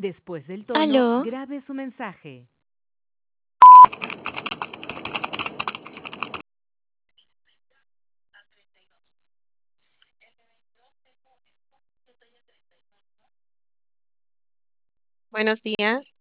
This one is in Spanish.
Después del tono, Aló, grabe su mensaje. Buenos días.